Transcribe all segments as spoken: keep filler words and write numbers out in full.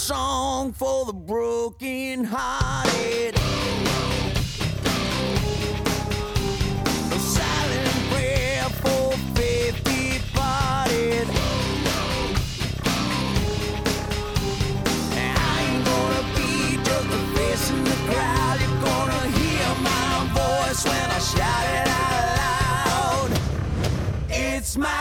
song for the broken hearted. A silent prayer for faith departed. And I ain't gonna be just a face in the crowd. You're gonna hear my voice when I shout it out loud. It's my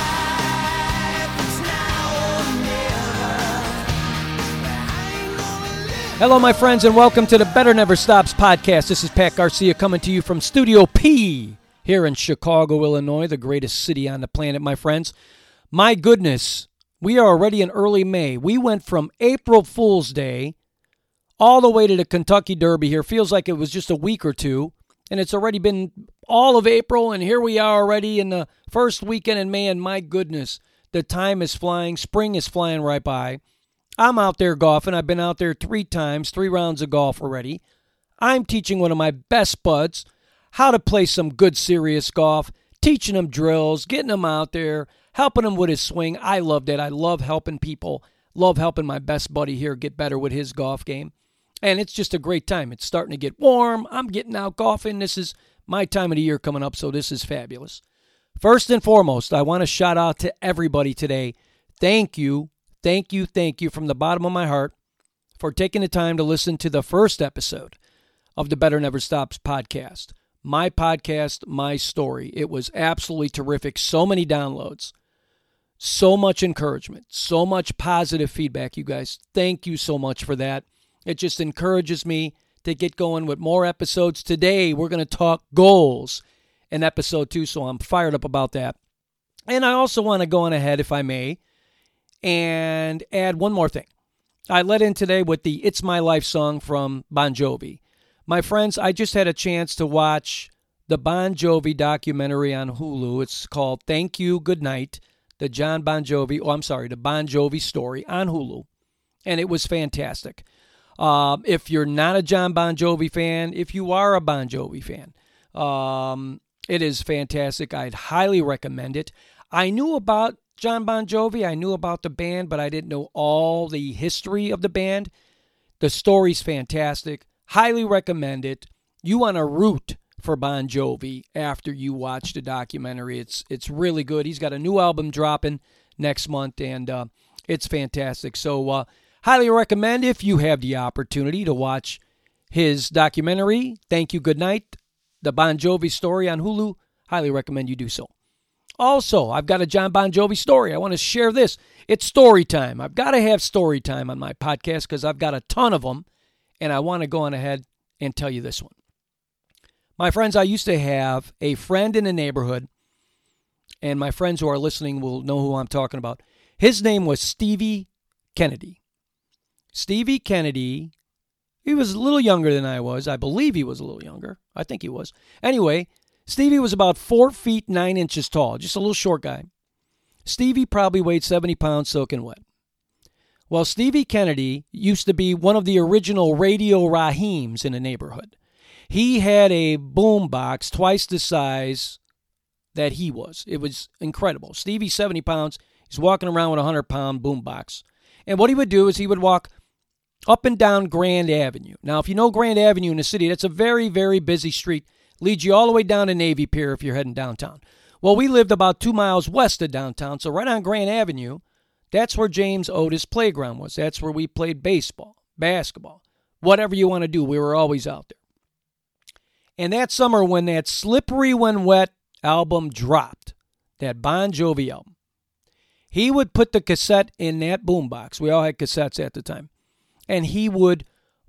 Hello, my friends, and welcome to the Better Never Stops podcast. This is Pat Garcia coming to you from Studio P here in Chicago, Illinois, the greatest city on the planet, my friends. My goodness, we are already in early May. We went from April Fool's Day all the way to the Kentucky Derby here. Feels like it was just a week or two, and it's already been all of April, and here we are already in the first weekend in May, and my goodness, the time is flying. Spring is flying right by. I'm out there golfing. I've been out there three times, three rounds of golf already. I'm teaching one of my best buds how to play some good, serious golf, teaching him drills, getting him out there, helping him with his swing. I love that. I love helping people, love helping my best buddy here get better with his golf game. And it's just a great time. It's starting to get warm. I'm getting out golfing. This is my time of the year coming up, so this is fabulous. First and foremost, I want to shout out to everybody today. Thank you. Thank you, thank you from the bottom of my heart for taking the time to listen to the first episode of the Better Never Stops podcast. My podcast, my story. It was absolutely terrific. So many downloads, so much encouragement, so much positive feedback, you guys. Thank you so much for that. It just encourages me to get going with more episodes. Today, we're going to talk goals in episode two, so I'm fired up about that. And I also want to go on ahead, if I may, and add one more thing. I let in today with the It's My Life song from Bon Jovi. My friends, I just had a chance to watch the Bon Jovi documentary on Hulu. It's called Thank You, Good Night, the John Bon Jovi, oh, I'm sorry, the Bon Jovi story on Hulu. And it was fantastic. Uh, if you're not a John Bon Jovi fan, if you are a Bon Jovi fan, um, it is fantastic. I'd highly recommend it. I knew about John Bon Jovi, I knew about the band, but I didn't know all the history of the band. The story's fantastic. Highly recommend it. You want to root for Bon Jovi after you watch the documentary. It's it's really good. He's got a new album dropping next month, and uh, it's fantastic. So uh, highly recommend if you have the opportunity to watch his documentary, Thank You, Good Night, the Bon Jovi story on Hulu. Highly recommend you do so. Also, I've got a John Bon Jovi story. I want to share this. It's story time. I've got to have story time on my podcast because I've got a ton of them, and I want to go on ahead and tell you this one. My friends, I used to have a friend in the neighborhood, and my friends who are listening will know who I'm talking about. His name was Stevie Kennedy. Stevie Kennedy, he was a little younger than I was. I believe he was a little younger. I think he was. Anyway, Stevie was about four feet nine inches tall, just a little short guy. Stevie probably weighed seventy pounds soaking wet. Well, Stevie Kennedy used to be one of the original Radio Raheems in the neighborhood. He had a boom box twice the size that he was. It was incredible. Stevie's seventy pounds. He's walking around with a one hundred pound boom box. And what he would do is he would walk up and down Grand Avenue. Now, if you know Grand Avenue in the city, that's a very, very busy street. Leads you all the way down to Navy Pier if you're heading downtown. Well, we lived about two miles west of downtown, so right on Grand Avenue, that's where James Otis Playground was. That's where we played baseball, basketball, whatever you want to do. We were always out there. And that summer when that Slippery When Wet album dropped, that Bon Jovi album, he would put the cassette in that boombox. We all had cassettes at the time. And he would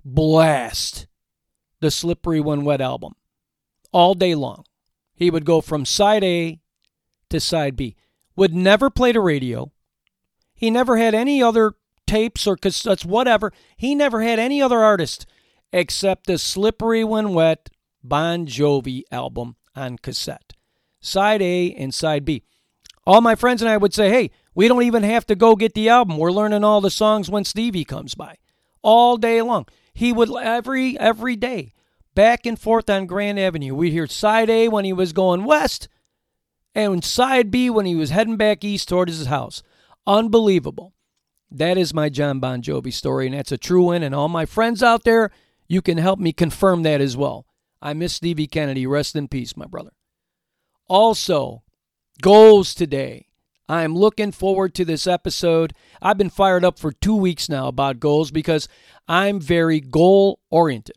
blast the Slippery When Wet album. All day long. He would go from side A to side B. Would never play the radio. He never had any other tapes or cassettes, whatever. He never had any other artist except the Slippery When Wet Bon Jovi album on cassette. Side A and side B. All my friends and I would say, hey, we don't even have to go get the album. We're learning all the songs when Stevie comes by. All day long. He would, every every day, back and forth on Grand Avenue. We'd hear side A when he was going west, and side B when he was heading back east towards his house. Unbelievable. That is my John Bon Jovi story, and that's a true one. And all my friends out there, you can help me confirm that as well. I miss Stevie Kennedy. Rest in peace, my brother. Also, goals today. I'm looking forward to this episode. I've been fired up for two weeks now about goals because I'm very goal-oriented.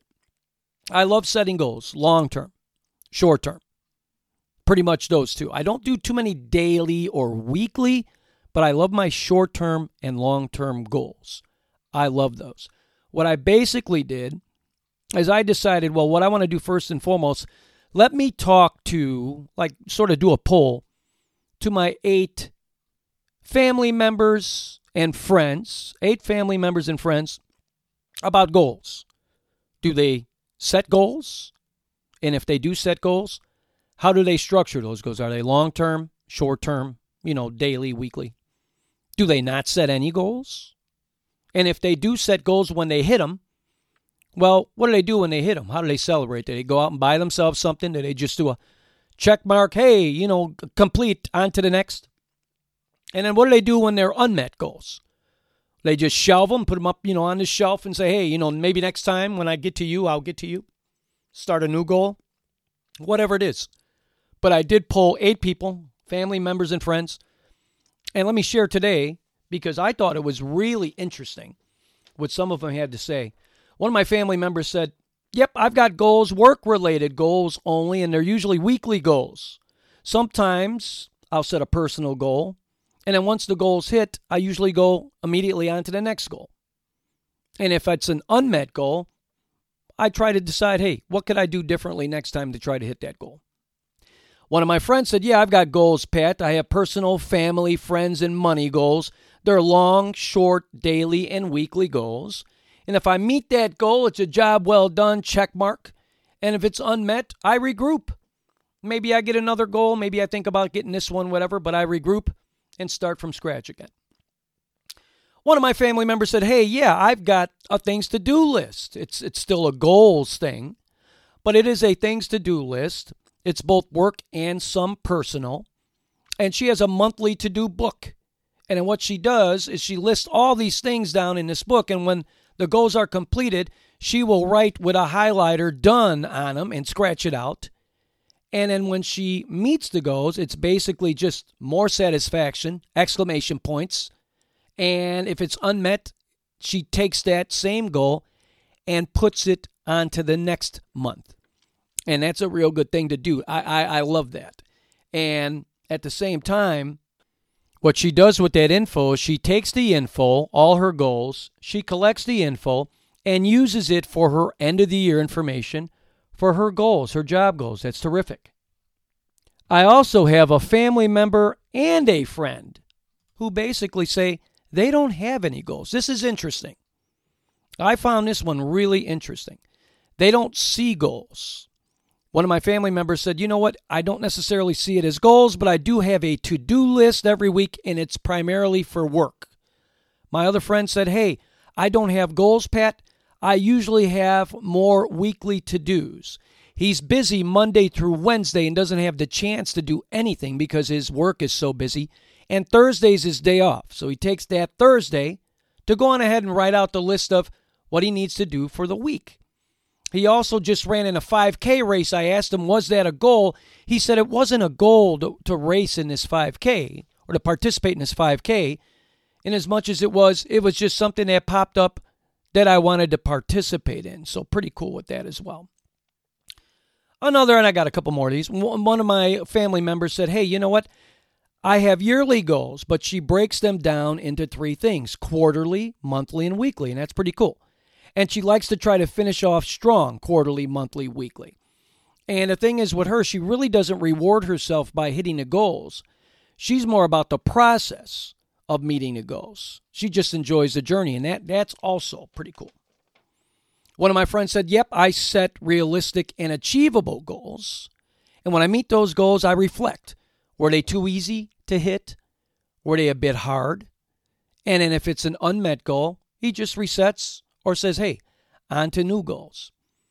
I love setting goals, long-term, short-term. Pretty much those two. I don't do too many daily or weekly, but I love my short-term and long-term goals. I love those. What I basically did is I decided, well, what I want to do first and foremost, let me talk to, like, sort of do a poll to my eight family members and friends, eight family members and friends, about goals. Do they set goals? And if they do set goals, how do they structure those goals? Are they long-term, short-term, you know, daily, weekly? Do they not set any goals? And if they do set goals when they hit them, well, what do they do when they hit them? How do they celebrate? Do they go out and buy themselves something? Do they just do a check mark? Hey, you know, complete, on to the next. And then what do they do when they're unmet goals? They just shelve them, put them up, you know, on the shelf and say, hey, you know, maybe next time when I get to you, I'll get to you. Start a new goal. Whatever it is. But I did poll eight people, family members and friends. And let me share today, because I thought it was really interesting what some of them had to say. One of my family members said, yep, I've got goals, work-related goals only, and they're usually weekly goals. Sometimes I'll set a personal goal, and then once the goal's hit, I usually go immediately on to the next goal. And if it's an unmet goal, I try to decide, hey, what could I do differently next time to try to hit that goal? One of my friends said, yeah, I've got goals, Pat. I have personal, family, friends, and money goals. They're long, short, daily, and weekly goals. And if I meet that goal, it's a job well done, check mark. And if it's unmet, I regroup. Maybe I get another goal. Maybe I think about getting this one, whatever, but I regroup and start from scratch again. One of my family members said, hey, yeah, I've got a things to do list. It's it's still a goals thing, but it is a things to do list. It's both work and some personal. And she has a monthly to do book. And then what she does is she lists all these things down in this book. And when the goals are completed, she will write with a highlighter done on them and scratch it out. And then when she meets the goals, it's basically just more satisfaction, exclamation points. And if it's unmet, she takes that same goal and puts it onto the next month. And that's a real good thing to do. I, I, I love that. And at the same time, what she does with that info is she takes the info, all her goals, she collects the info, and uses it for her end-of-the-year information for her goals, her job goals. That's terrific. I also have a family member and a friend who basically say they don't have any goals. This is interesting. I found this one really interesting. They don't see goals. One of my family members said, you know what, I don't necessarily see it as goals, but I do have a to-do list every week, and it's primarily for work. My other friend said, hey, I don't have goals, Pat. I usually have more weekly to-dos. He's busy Monday through Wednesday and doesn't have the chance to do anything because his work is so busy, and Thursday's his day off. So he takes that Thursday to go on ahead and write out the list of what he needs to do for the week. He also just ran in a five K race. I asked him, was that a goal? He said it wasn't a goal to, to race in this five K or to participate in this five K, in as much as it was, it was just something that popped up that I wanted to participate in. So pretty cool with that as well. Another, and I got a couple more of these. One of my family members said, hey, you know what? I have yearly goals, but she breaks them down into three things: quarterly, monthly, and weekly. And that's pretty cool. And she likes to try to finish off strong, quarterly, monthly, weekly. And the thing is with her, she really doesn't reward herself by hitting the goals. She's more about the process of meeting the goals. She just enjoys the journey, and that, that's also pretty cool. One of my friends said, yep, I set realistic and achievable goals. And when I meet those goals, I reflect. Were they too easy to hit? Were they a bit hard? And then if it's an unmet goal, he just resets or says, hey, on to new goals.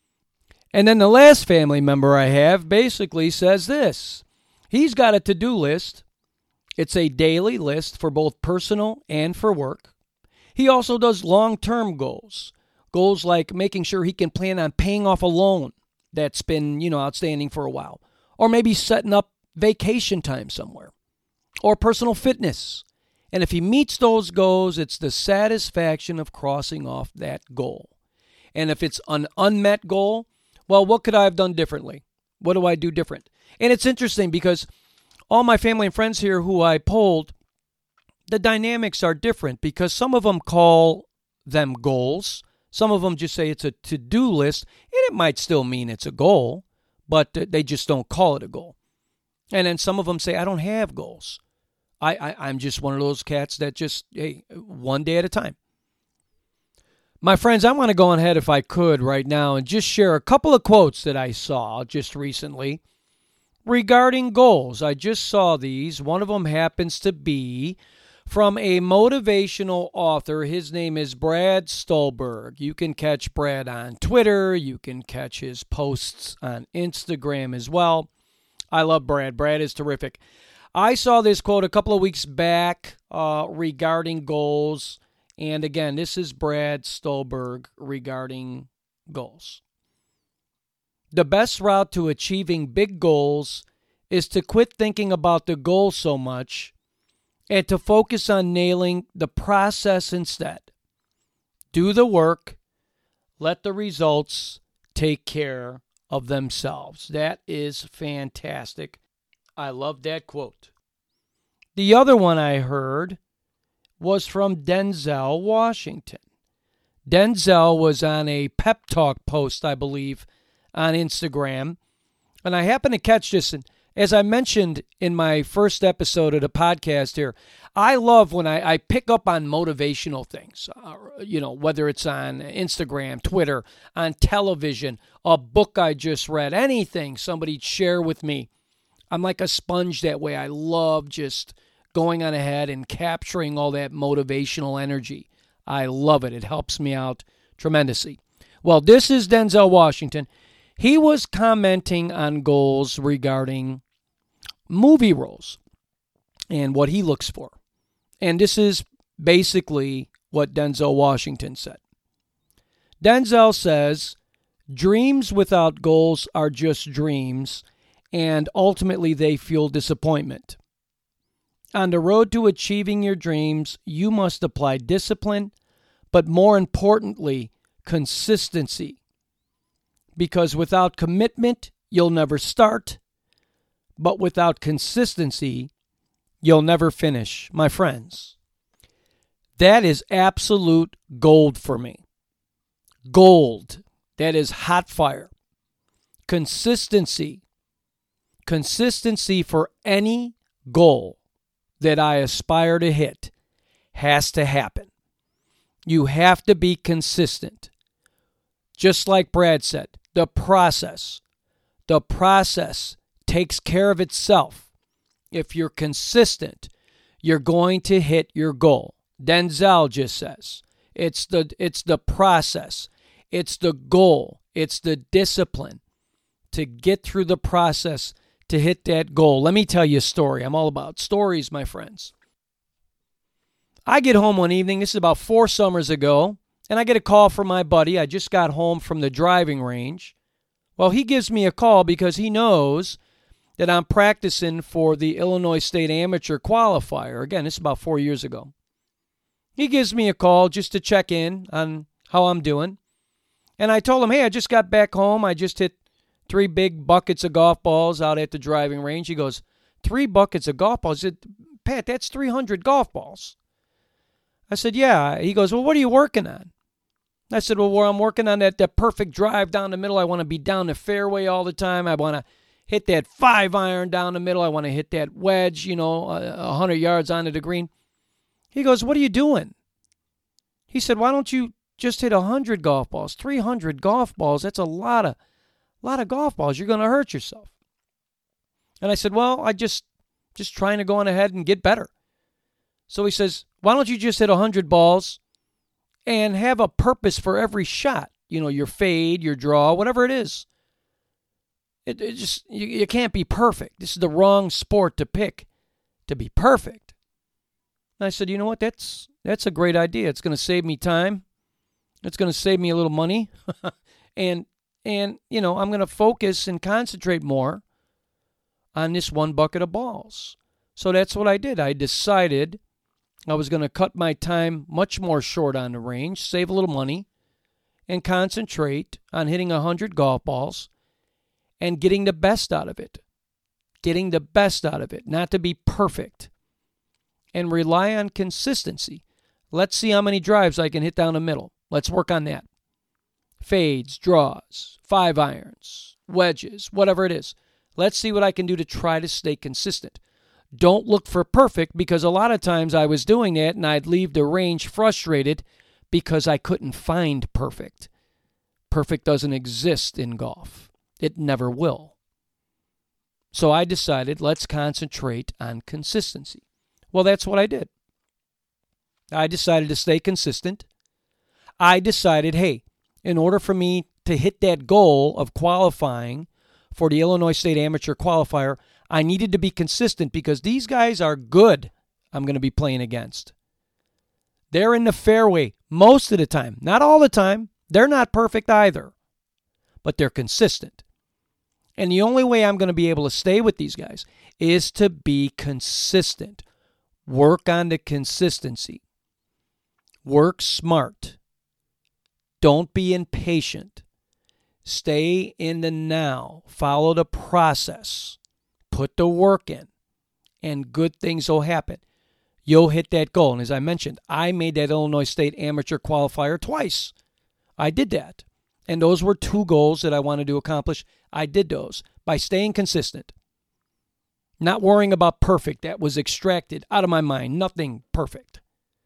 And then the last family member I have basically says this. He's got a to-do list. It's a daily list for both personal and for work. He also does long-term goals. Goals like making sure he can plan on paying off a loan that's been, you know, outstanding for a while. Or maybe setting up vacation time somewhere. Or personal fitness. And if he meets those goals, it's the satisfaction of crossing off that goal. And if it's an unmet goal, well, what could I have done differently? What do I do different? And it's interesting because all my family and friends here who I polled, the dynamics are different because some of them call them goals. Some of them just say it's a to-do list, and it might still mean it's a goal, but they just don't call it a goal. And then some of them say, I don't have goals. I, I, I'm just one of those cats that just, hey, one day at a time. My friends, I want to go ahead if I could right now and just share a couple of quotes that I saw just recently regarding goals. I just saw these. One of them happens to be from a motivational author. His name is Brad Stulberg. You can catch Brad on Twitter. You can catch his posts on Instagram as well. I love Brad. Brad is terrific. I saw this quote a couple of weeks back uh, regarding goals. And again, this is Brad Stulberg regarding goals. The best route to achieving big goals is to quit thinking about the goal so much and to focus on nailing the process instead. Do the work. Let the results take care of themselves. That is fantastic. I love that quote. The other one I heard was from Denzel Washington. Denzel was on a pep talk post, I believe, on Instagram. And I happened to catch this, and as I mentioned in my first episode of the podcast here, I love when I, I pick up on motivational things, uh, you know, whether it's on Instagram, Twitter, on television, a book I just read, anything somebody'd share with me. I'm like a sponge that way. I love just going on ahead and capturing all that motivational energy. I love it. It helps me out tremendously. Well, this is Denzel Washington. He was commenting on goals regarding movie roles and what he looks for. And this is basically what Denzel Washington said. Denzel says, dreams without goals are just dreams, and ultimately they fuel disappointment. On the road to achieving your dreams, you must apply discipline, but more importantly, consistency. Because without commitment, you'll never start. But without consistency, you'll never finish. My friends, that is absolute gold for me. Gold. That is hot fire. Consistency. Consistency for any goal that I aspire to hit has to happen. You have to be consistent. Just like Brad said, the process. The process takes care of itself. If you're consistent, you're going to hit your goal. Denzel just says, it's the it's the process. It's the goal. It's the discipline to get through the process to hit that goal. Let me tell you a story. I'm all about stories, my friends. I get home one evening, this is about four summers ago, and I get a call from my buddy. I just got home from the driving range. Well, he gives me a call because he knows that I'm practicing for the Illinois State Amateur Qualifier. Again, this is about four years ago. He gives me a call just to check in on how I'm doing. And I told him, hey, I just got back home. I just hit three big buckets of golf balls out at the driving range. He goes, three buckets of golf balls? I said, Pat, that's three hundred golf balls. I said, yeah. He goes, well, what are you working on? I said, well, I'm working on that, that perfect drive down the middle. I want to be down the fairway all the time. I want to hit that five iron down the middle. I want to hit that wedge, you know, one hundred yards onto the green. He goes, what are you doing? He said, why don't you just hit one hundred golf balls? three hundred golf balls, that's a lot of, lot of golf balls. You're going to hurt yourself. And I said, well, I just, just trying to go on ahead and get better. So he says, why don't you just hit one hundred balls and have a purpose for every shot? You know, your fade, your draw, whatever it is. It, it just you, you can't be perfect. This is the wrong sport to pick to be perfect. And I said, you know what? That's That's a great idea. It's going to save me time. It's going to save me a little money. and, and you know, I'm going to focus and concentrate more on this one bucket of balls. So that's what I did. I decided I was going to cut my time much more short on the range, save a little money, and concentrate on hitting one hundred golf balls and getting the best out of it. Getting the best out of it, not to be perfect. And rely on consistency. Let's see how many drives I can hit down the middle. Let's work on that. Fades, draws, five irons, wedges, whatever it is. Let's see what I can do to try to stay consistent. Don't look for perfect, because a lot of times I was doing that and I'd leave the range frustrated because I couldn't find perfect. Perfect doesn't exist in golf. It never will. So I decided, let's concentrate on consistency. Well, that's what I did. I decided to stay consistent. I decided, hey, in order for me to hit that goal of qualifying for the Illinois State Amateur Qualifier, I needed to be consistent, because these guys are good I'm going to be playing against. They're in the fairway most of the time. Not all the time. They're not perfect either. But they're consistent. And the only way I'm going to be able to stay with these guys is to be consistent. Work on the consistency. Work smart. Don't be impatient. Stay in the now. Follow the process. Put the work in. And good things will happen. You'll hit that goal. And as I mentioned, I made that Illinois State Amateur Qualifier twice. I did that. And those were two goals that I wanted to accomplish. I did those by staying consistent. Not worrying about perfect. That was extracted out of my mind. Nothing perfect.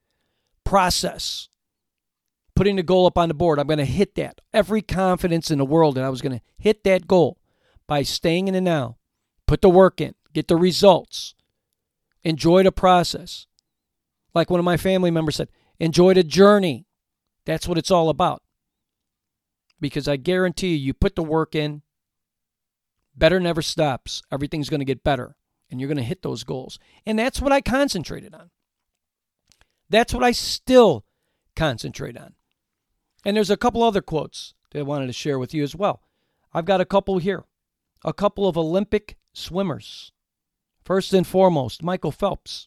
Process. Putting the goal up on the board. I'm going to hit that. Every confidence in the world that I was going to hit that goal by staying in the now. Put the work in. Get the results. Enjoy the process. Like one of my family members said, enjoy the journey. That's what it's all about. Because I guarantee you, you put the work in, better never stops. Everything's going to get better. And you're going to hit those goals. And that's what I concentrated on. That's what I still concentrate on. And there's a couple other quotes that I wanted to share with you as well. I've got a couple here. A couple of Olympic swimmers. First and foremost, Michael Phelps.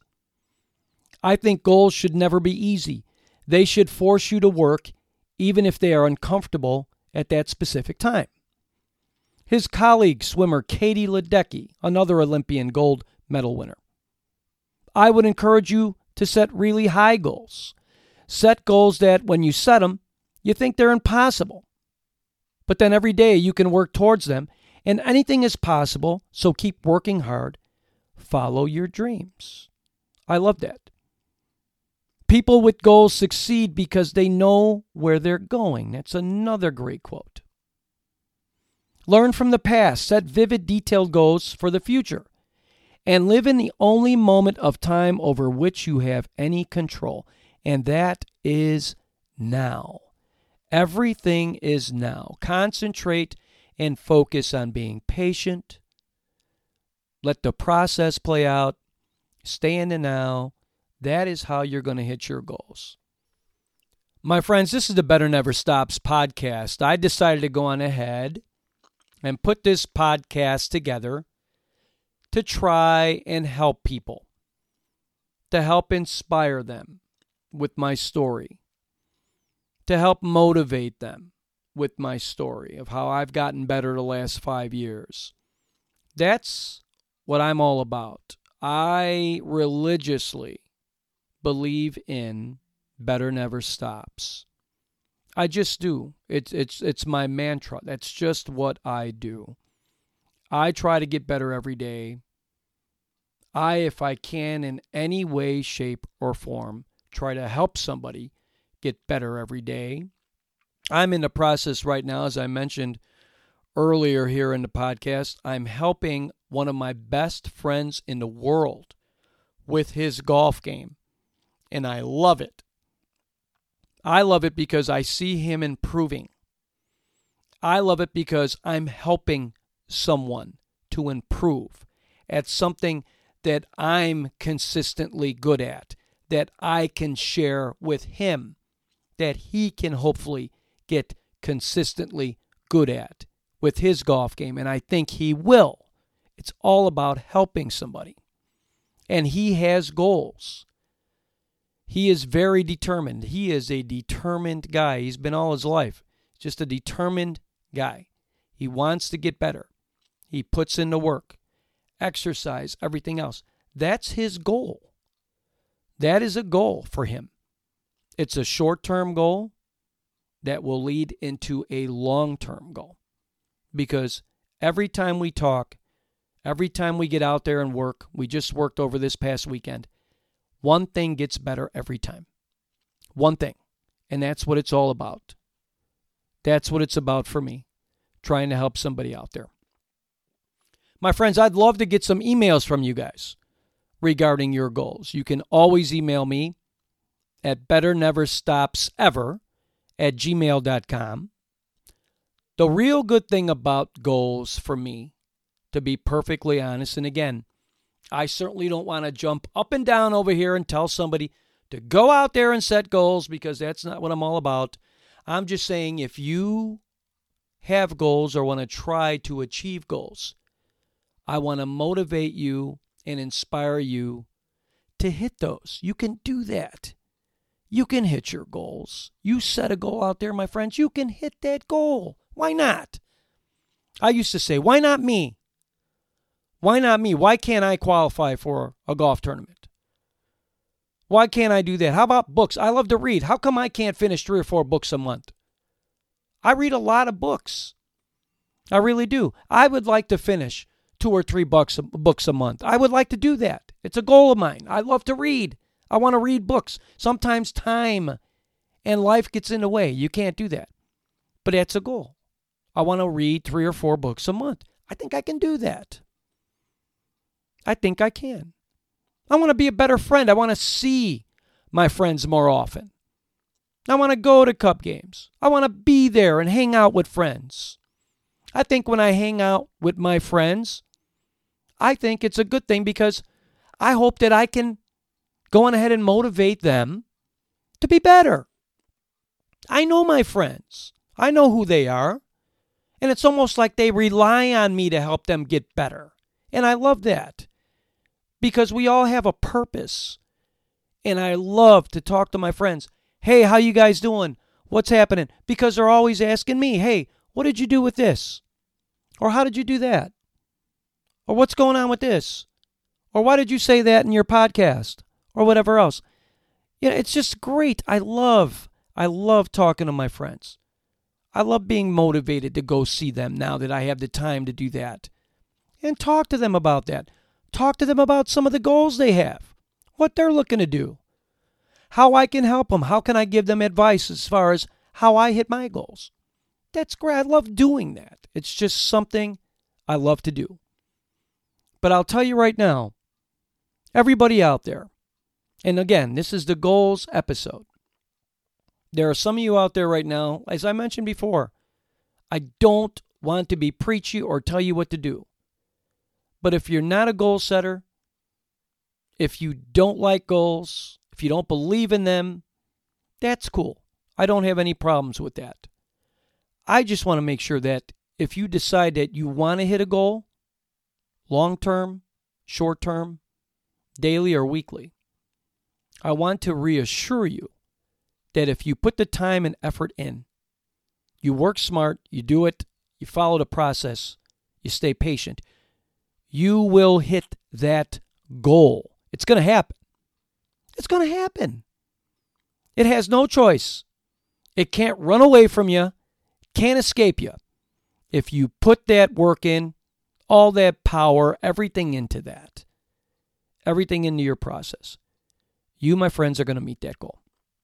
I think goals should never be easy. They should force you to work, even if they are uncomfortable at that specific time. His colleague swimmer Katie Ledecky, another Olympian gold medal winner. I would encourage you to set really high goals. Set goals that when you set them, you think they're impossible. But then every day you can work towards them, and anything is possible, so keep working hard. Follow your dreams. I love that. People with goals succeed because they know where they're going. That's another great quote. Learn from the past. Set vivid, detailed goals for the future. And live in the only moment of time over which you have any control. And that is now. Everything is now. Concentrate and focus on being patient. Let the process play out. Stay in the now. That is how you're going to hit your goals. My friends, this is the Better Never Stops podcast. I decided to go on ahead and put this podcast together to try and help people, to help inspire them with my story, to help motivate them with my story of how I've gotten better the last five years. That's what I'm all about. I religiously believe in Better Never Stops. I just do. It's it's it's my mantra. That's just what I do. I try to get better every day. I, if I can, in any way, shape, or form, try to help somebody get better every day. I'm in the process right now, as I mentioned earlier here in the podcast, I'm helping one of my best friends in the world with his golf game. And I love it. I love it because I see him improving. I love it because I'm helping someone to improve at something that I'm consistently good at, that I can share with him that he can hopefully get consistently good at with his golf game. And I think he will. It's all about helping somebody. And he has goals. He is very determined. He is a determined guy. He's been all his life. Just a determined guy. He wants to get better. He puts in the work, exercise, everything else. That's his goal. That is a goal for him. It's a short-term goal that will lead into a long-term goal. Because every time we talk, every time we get out there and work, we just worked over this past weekend, one thing gets better every time. One thing. And that's what it's all about. That's what it's about for me, trying to help somebody out there. My friends, I'd love to get some emails from you guys regarding your goals. You can always email me at betterneverstopsever at gmail dot com. The real good thing about goals for me, to be perfectly honest, and again, I certainly don't want to jump up and down over here and tell somebody to go out there and set goals, because that's not what I'm all about. I'm just saying, if you have goals or want to try to achieve goals, I want to motivate you and inspire you to hit those. You can do that. You can hit your goals. You set a goal out there, my friends. You can hit that goal. Why not? I used to say, why not me? Why not me? Why can't I qualify for a golf tournament? Why can't I do that? How about books? I love to read. How come I can't finish three or four books a month? I read a lot of books. I really do. I would like to finish two or three books, books a month. I would like to do that. It's a goal of mine. I love to read. I want to read books. Sometimes time and life gets in the way. You can't do that. But that's a goal. I want to read three or four books a month. I think I can do that. I think I can. I want to be a better friend. I want to see my friends more often. I want to go to Cup games. I want to be there and hang out with friends. I think when I hang out with my friends, I think it's a good thing, because I hope that I can go on ahead and motivate them to be better. I know my friends. I know who they are. And it's almost like they rely on me to help them get better. And I love that, because we all have a purpose. And I love to talk to my friends. Hey, how you guys doing? What's happening? Because they're always asking me, hey, what did you do with this? Or how did you do that? Or what's going on with this? Or why did you say that in your podcast? Or whatever else. Yeah, it's just great. I love, I love talking to my friends. I love being motivated to go see them now that I have the time to do that. And talk to them about that. Talk to them about some of the goals they have. What they're looking to do. How I can help them. How can I give them advice as far as how I hit my goals. That's great. I love doing that. It's just something I love to do. But I'll tell you right now, everybody out there, and again, this is the goals episode. There are some of you out there right now, as I mentioned before, I don't want to be preachy or tell you what to do. But if you're not a goal setter, if you don't like goals, if you don't believe in them, that's cool. I don't have any problems with that. I just want to make sure that if you decide that you want to hit a goal, long-term, short-term, daily or weekly, I want to reassure you that if you put the time and effort in, you work smart, you do it, you follow the process, you stay patient, you will hit that goal. It's going to happen. It's going to happen. It has no choice. It can't run away from you, can't escape you. If you put that work in, all that power, everything into that, everything into your process, you, my friends, are going to meet that goal.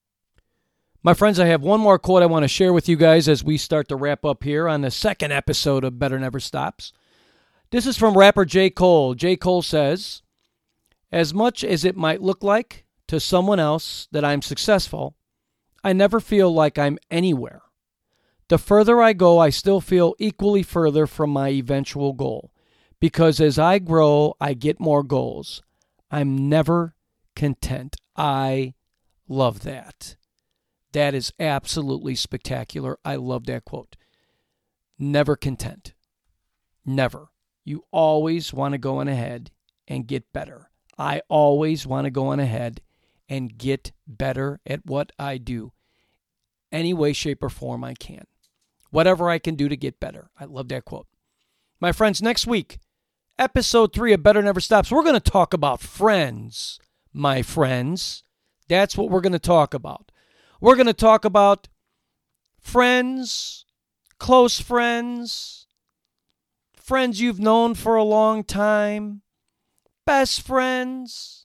My friends, I have one more quote I want to share with you guys as we start to wrap up here on the second episode of Better Never Stops. This is from rapper J. Cole. J. Cole says, "As much as it might look like to someone else that I'm successful, I never feel like I'm anywhere. The further I go, I still feel equally further from my eventual goal. Because as I grow, I get more goals. I'm never content. I love that. That is absolutely spectacular. I love that quote. Never content. Never. You always want to go on ahead and get better. I always want to go on ahead and get better at what I do. Any way, shape, or form I can. Whatever I can do to get better. I love that quote. My friends, next week, episode three of Better Never Stops, we're going to talk about friends, my friends. That's what we're going to talk about. We're going to talk about friends, close friends, friends you've known for a long time, best friends,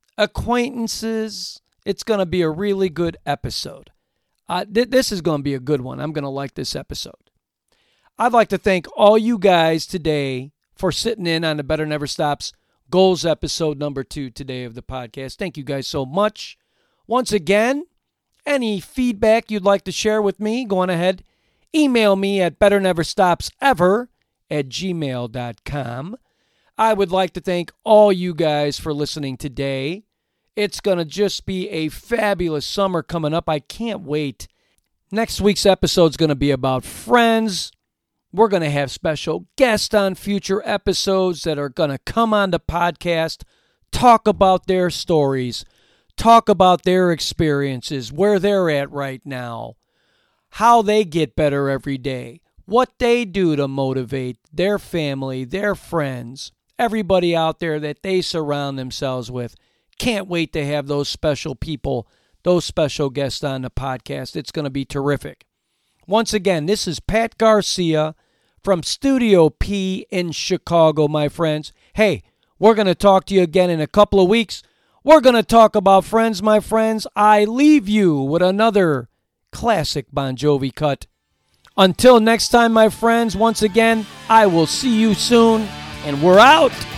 acquaintances. It's going to be a really good episode. Uh, th- this is going to be a good one. I'm going to like this episode. I'd like to thank all you guys today for sitting in on the Better Never Stops Goals episode number two today of the podcast. Thank you guys so much. Once again, any feedback you'd like to share with me, go on ahead. Email me at betterneverstopsever at gmail dot com. I would like to thank all you guys for listening today. It's going to just be a fabulous summer coming up. I can't wait. Next week's episode is going to be about friends. We're going to have special guests on future episodes that are going to come on the podcast, talk about their stories, talk about their experiences, where they're at right now, how they get better every day, what they do to motivate their family, their friends, everybody out there that they surround themselves with. Can't wait to have those special people, those special guests on the podcast. It's going to be terrific. Once again, this is Pat Garcia from Studio P in Chicago, my friends. Hey, we're going to talk to you again in a couple of weeks. We're going to talk about friends, my friends. I leave you with another classic Bon Jovi cut. Until next time, my friends, once again, I will see you soon, and we're out.